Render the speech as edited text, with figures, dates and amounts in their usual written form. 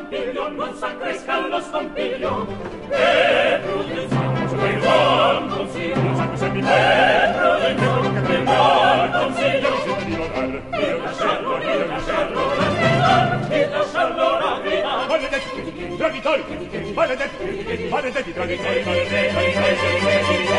Pompilio, non s'accrescan lo scompiglio. E prudenza, quel buon consiglio, e prudenza, quel buon consiglio. Io lasciarlo rabbinare. Maledetti traditori, maledetti traditori.